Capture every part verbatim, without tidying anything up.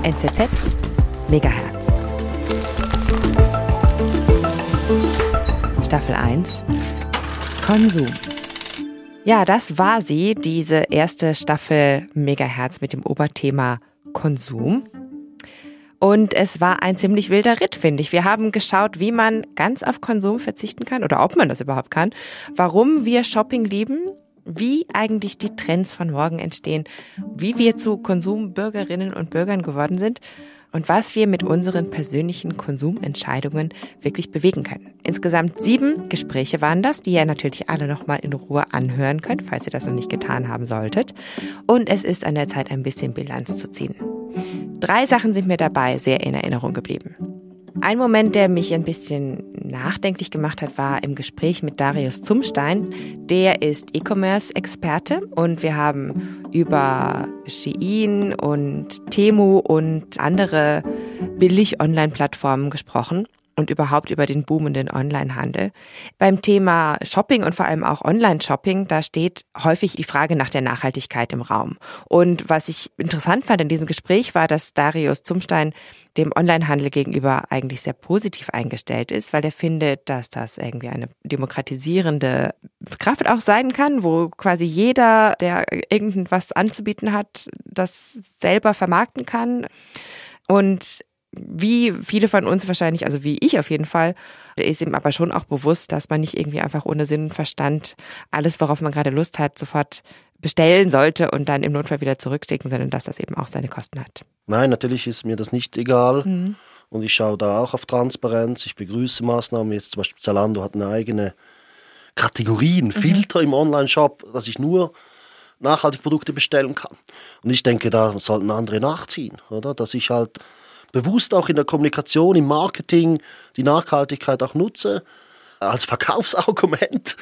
N Z Z Megahertz. Staffel eins. Konsum. Ja, das war sie, diese erste Staffel Megahertz mit dem Oberthema Konsum. Und es war ein ziemlich wilder Ritt, finde ich. Wir haben geschaut, wie man ganz auf Konsum verzichten kann oder ob man das überhaupt kann, warum wir Shopping lieben, wie eigentlich die Trends von morgen entstehen, wie wir zu Konsumbürgerinnen und Bürgern geworden sind und was wir mit unseren persönlichen Konsumentscheidungen wirklich bewegen können. Insgesamt sieben Gespräche waren das, die ihr natürlich alle nochmal in Ruhe anhören könnt, falls ihr das noch nicht getan haben solltet. Und es ist an der Zeit, ein bisschen Bilanz zu ziehen. Drei Sachen sind mir dabei sehr in Erinnerung geblieben. Ein Moment, der mich ein bisschen nachdenklich gemacht hat, war im Gespräch mit Darius Zumstein. Der ist E-Commerce-Experte und wir haben über Shein und Temu und andere Billig-Online-Plattformen gesprochen und überhaupt über den boomenden Onlinehandel. Beim Thema Shopping und vor allem auch Online-Shopping, da steht häufig die Frage nach der Nachhaltigkeit im Raum. Und was ich interessant fand in diesem Gespräch war, dass Darius Zumstein dem Onlinehandel gegenüber eigentlich sehr positiv eingestellt ist, weil er findet, dass das irgendwie eine demokratisierende Kraft auch sein kann, wo quasi jeder, der irgendwas anzubieten hat, das selber vermarkten kann. Und wie viele von uns wahrscheinlich, also wie ich auf jeden Fall, ist ihm aber schon auch bewusst, dass man nicht irgendwie einfach ohne Sinn und Verstand alles, worauf man gerade Lust hat, sofort bestellen sollte und dann im Notfall wieder zurückstecken, sondern dass das eben auch seine Kosten hat. Nein, natürlich ist mir das nicht egal. Mhm. Und ich schaue da auch auf Transparenz. Ich begrüße Maßnahmen. Jetzt zum Beispiel Zalando hat eine eigene Kategorien, Filter mhm. im Online-Shop, dass ich nur nachhaltige Produkte bestellen kann. Und ich denke, da sollten andere nachziehen, oder? Dass ich halt bewusst auch in der Kommunikation, im Marketing die Nachhaltigkeit auch nutze, als Verkaufsargument,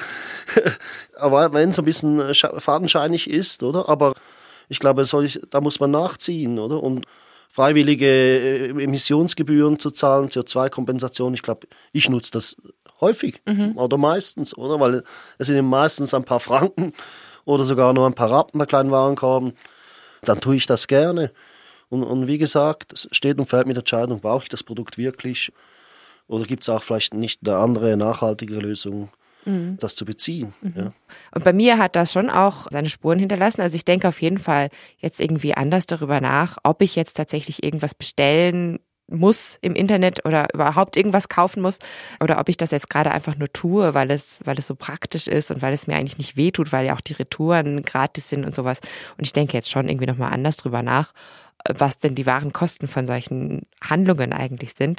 aber wenn es ein bisschen fadenscheinig ist, oder? Aber ich glaube, solch, da muss man nachziehen, oder? Und freiwillige Emissionsgebühren zu zahlen, C O zwei Kompensation, ich glaube, ich nutze das häufig mhm. oder meistens, oder? Weil es sind meistens ein paar Franken oder sogar nur ein paar Rappen bei kleinen Warenkorben. Dann tue ich das gerne. Und, und wie gesagt, es steht und fällt mit der Entscheidung, brauche ich das Produkt wirklich oder gibt es auch vielleicht nicht eine andere, nachhaltige Lösung, mhm. das zu beziehen. Mhm. Ja. Und bei mir hat das schon auch seine Spuren hinterlassen. Also ich denke auf jeden Fall jetzt irgendwie anders darüber nach, ob ich jetzt tatsächlich irgendwas bestellen muss im Internet oder überhaupt irgendwas kaufen muss oder ob ich das jetzt gerade einfach nur tue, weil es, weil es so praktisch ist und weil es mir eigentlich nicht wehtut, weil ja auch die Retouren gratis sind und sowas. Und ich denke jetzt schon irgendwie nochmal anders drüber nach, was denn die wahren Kosten von solchen Handlungen eigentlich sind.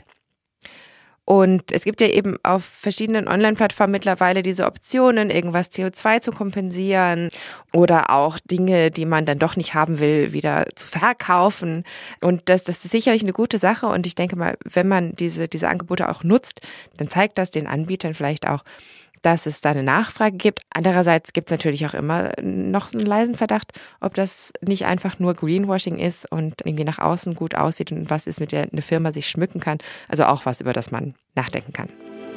Und es gibt ja eben auf verschiedenen Online-Plattformen mittlerweile diese Optionen, irgendwas C O zwei zu kompensieren oder auch Dinge, die man dann doch nicht haben will, wieder zu verkaufen. Und das, das ist sicherlich eine gute Sache. Und ich denke mal, wenn man diese, diese Angebote auch nutzt, dann zeigt das den Anbietern vielleicht auch, dass es da eine Nachfrage gibt. Andererseits gibt es natürlich auch immer noch einen leisen Verdacht, ob das nicht einfach nur Greenwashing ist und irgendwie nach außen gut aussieht und was ist, mit der eine Firma sich schmücken kann. Also auch was, über das man nachdenken kann.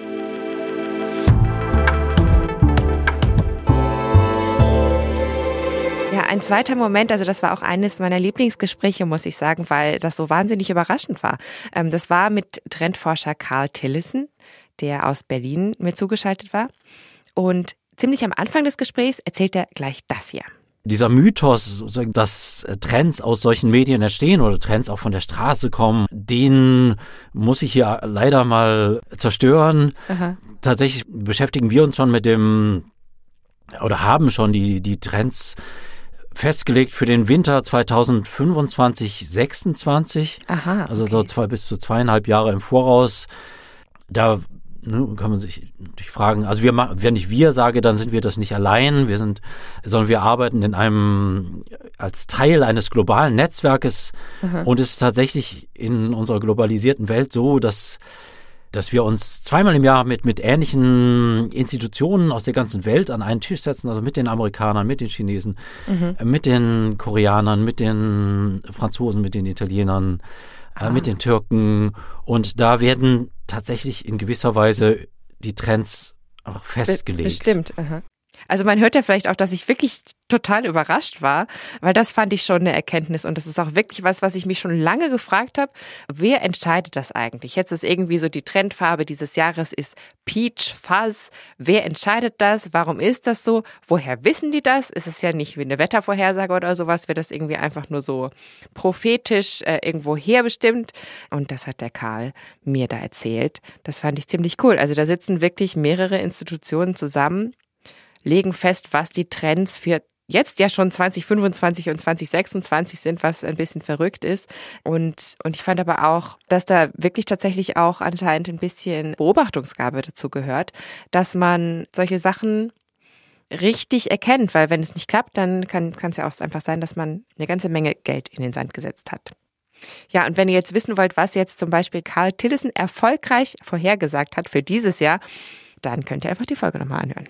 Ja, ein zweiter Moment, also das war auch eines meiner Lieblingsgespräche, muss ich sagen, weil das so wahnsinnig überraschend war. Das war mit Trendforscher Carl Tillissen, der aus Berlin mir zugeschaltet war. Und ziemlich am Anfang des Gesprächs erzählt er gleich das hier. Dieser Mythos, dass Trends aus solchen Medien entstehen oder Trends auch von der Straße kommen, den muss ich hier leider mal zerstören. Aha. Tatsächlich beschäftigen wir uns schon mit dem, oder haben schon die, die Trends festgelegt für den Winter zweitausendfünfundzwanzig sechsundzwanzig. Aha, okay. Also so zwei bis zu zweieinhalb Jahre im Voraus. Da ne, kann man sich natürlich fragen, also wir, wenn ich wir sage, dann sind wir das nicht allein, wir sind, sondern wir arbeiten in einem, als Teil eines globalen Netzwerkes. Mhm. Und es ist tatsächlich in unserer globalisierten Welt so, dass dass wir uns zweimal im Jahr mit, mit ähnlichen Institutionen aus der ganzen Welt an einen Tisch setzen, also mit den Amerikanern, mit den Chinesen, mhm. mit den Koreanern, mit den Franzosen, mit den Italienern, ah. äh, mit den Türken. Und da werden tatsächlich in gewisser Weise die Trends einfach festgelegt. Bestimmt, aha. Also man hört ja vielleicht auch, dass ich wirklich total überrascht war, weil das fand ich schon eine Erkenntnis und das ist auch wirklich was, was ich mich schon lange gefragt habe. Wer entscheidet das eigentlich? Jetzt ist irgendwie so die Trendfarbe dieses Jahres ist Peach Fuzz. Wer entscheidet das? Warum ist das so? Woher wissen die das? Es ist ja nicht wie eine Wettervorhersage oder sowas, wird das irgendwie einfach nur so prophetisch äh, irgendwo herbestimmt. Und das hat der Karl mir da erzählt. Das fand ich ziemlich cool. Also da sitzen wirklich mehrere Institutionen zusammen, legen fest, was die Trends für jetzt ja schon zwanzig fünfundzwanzig und zwanzig sechsundzwanzig sind, was ein bisschen verrückt ist. Und, und ich fand aber auch, dass da wirklich tatsächlich auch anscheinend ein bisschen Beobachtungsgabe dazu gehört, dass man solche Sachen richtig erkennt, weil wenn es nicht klappt, dann kann es ja auch einfach sein, dass man eine ganze Menge Geld in den Sand gesetzt hat. Ja, und wenn ihr jetzt wissen wollt, was jetzt zum Beispiel Karl Tillessen erfolgreich vorhergesagt hat für dieses Jahr, dann könnt ihr einfach die Folge nochmal anhören.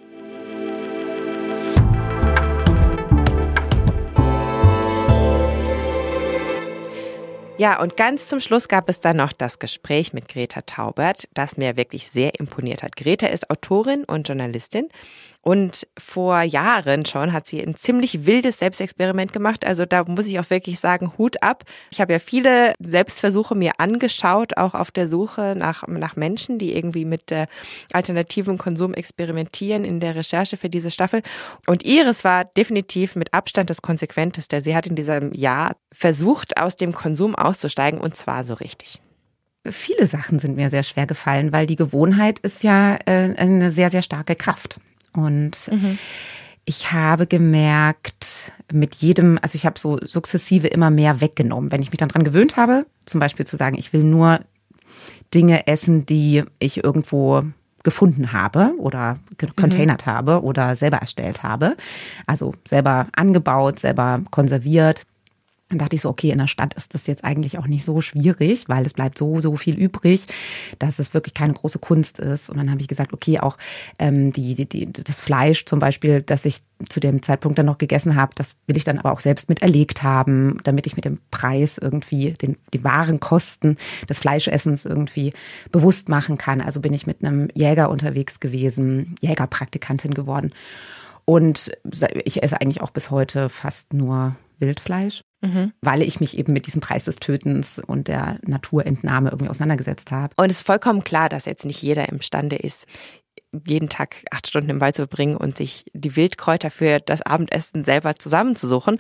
Ja, und ganz zum Schluss gab es dann noch das Gespräch mit Greta Taubert, das mir wirklich sehr imponiert hat. Greta ist Autorin und Journalistin und vor Jahren schon hat sie ein ziemlich wildes Selbstexperiment gemacht. Also da muss ich auch wirklich sagen, Hut ab. Ich habe ja viele Selbstversuche mir angeschaut, auch auf der Suche nach, nach Menschen, die irgendwie mit äh, alternativen Konsum experimentieren in der Recherche für diese Staffel. Und ihres war definitiv mit Abstand das Konsequenteste. Sie hat in diesem Jahr versucht, aus dem Konsum auszusteigen und zwar so richtig. Viele Sachen sind mir sehr schwer gefallen, weil die Gewohnheit ist ja äh, eine sehr, sehr starke Kraft. Und mhm. ich habe gemerkt, mit jedem, also ich habe so sukzessive immer mehr weggenommen. Wenn ich mich dann dran gewöhnt habe, zum Beispiel zu sagen, ich will nur Dinge essen, die ich irgendwo gefunden habe oder containert mhm. habe oder selber erstellt habe, also selber angebaut, selber konserviert. Dann dachte ich so, okay, in der Stadt ist das jetzt eigentlich auch nicht so schwierig, weil es bleibt so, so viel übrig, dass es wirklich keine große Kunst ist. Und dann habe ich gesagt, okay, auch ähm, die, die, die, das Fleisch zum Beispiel, das ich zu dem Zeitpunkt dann noch gegessen habe, das will ich dann aber auch selbst mit erlegt haben, damit ich mit dem Preis irgendwie den, die wahren Kosten des Fleischessens irgendwie bewusst machen kann. Also bin ich mit einem Jäger unterwegs gewesen, Jägerpraktikantin geworden. Und ich esse eigentlich auch bis heute fast nur Wildfleisch. Mhm. Weil ich mich eben mit diesem Preis des Tötens und der Naturentnahme irgendwie auseinandergesetzt habe. Und es ist vollkommen klar, dass jetzt nicht jeder imstande ist, jeden Tag acht Stunden im Wald zu verbringen und sich die Wildkräuter für das Abendessen selber zusammenzusuchen.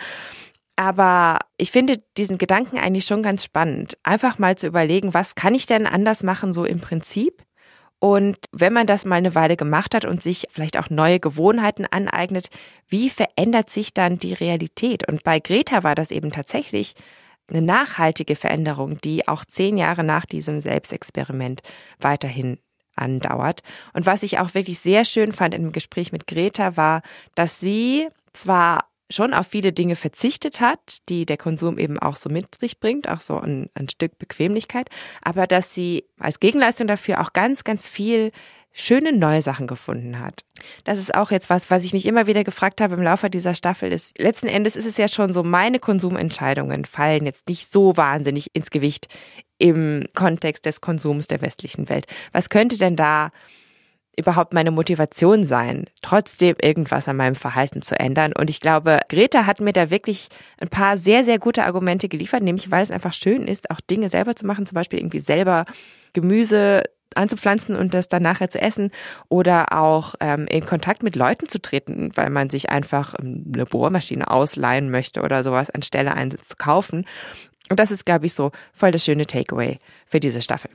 Aber ich finde diesen Gedanken eigentlich schon ganz spannend, einfach mal zu überlegen, was kann ich denn anders machen, so im Prinzip? Und wenn man das mal eine Weile gemacht hat und sich vielleicht auch neue Gewohnheiten aneignet, wie verändert sich dann die Realität? Und bei Greta war das eben tatsächlich eine nachhaltige Veränderung, die auch zehn Jahre nach diesem Selbstexperiment weiterhin andauert. Und was ich auch wirklich sehr schön fand im Gespräch mit Greta war, dass sie zwar schon auf viele Dinge verzichtet hat, die der Konsum eben auch so mit sich bringt, auch so ein, ein Stück Bequemlichkeit, aber dass sie als Gegenleistung dafür auch ganz, ganz viel schöne neue Sachen gefunden hat. Das ist auch jetzt was, was ich mich immer wieder gefragt habe im Laufe dieser Staffel, ist, letzten Endes ist es ja schon so, meine Konsumentscheidungen fallen jetzt nicht so wahnsinnig ins Gewicht im Kontext des Konsums der westlichen Welt. Was könnte denn da überhaupt meine Motivation sein, trotzdem irgendwas an meinem Verhalten zu ändern? Und ich glaube, Greta hat mir da wirklich ein paar sehr, sehr gute Argumente geliefert, nämlich weil es einfach schön ist, auch Dinge selber zu machen, zum Beispiel irgendwie selber Gemüse anzupflanzen und das dann nachher zu essen oder auch ähm, in Kontakt mit Leuten zu treten, weil man sich einfach eine Bohrmaschine ausleihen möchte oder sowas, anstelle eins zu kaufen. Und das ist, glaube ich, so voll das schöne Takeaway für diese Staffel.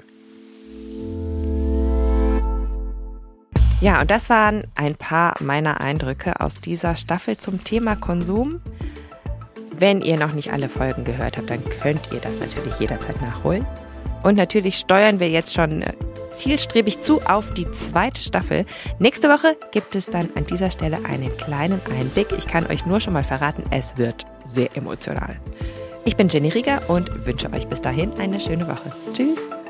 Ja, und das waren ein paar meiner Eindrücke aus dieser Staffel zum Thema Konsum. Wenn ihr noch nicht alle Folgen gehört habt, dann könnt ihr das natürlich jederzeit nachholen. Und natürlich steuern wir jetzt schon zielstrebig zu auf die zweite Staffel. Nächste Woche gibt es dann an dieser Stelle einen kleinen Einblick. Ich kann euch nur schon mal verraten, es wird sehr emotional. Ich bin Jenny Rieger und wünsche euch bis dahin eine schöne Woche. Tschüss!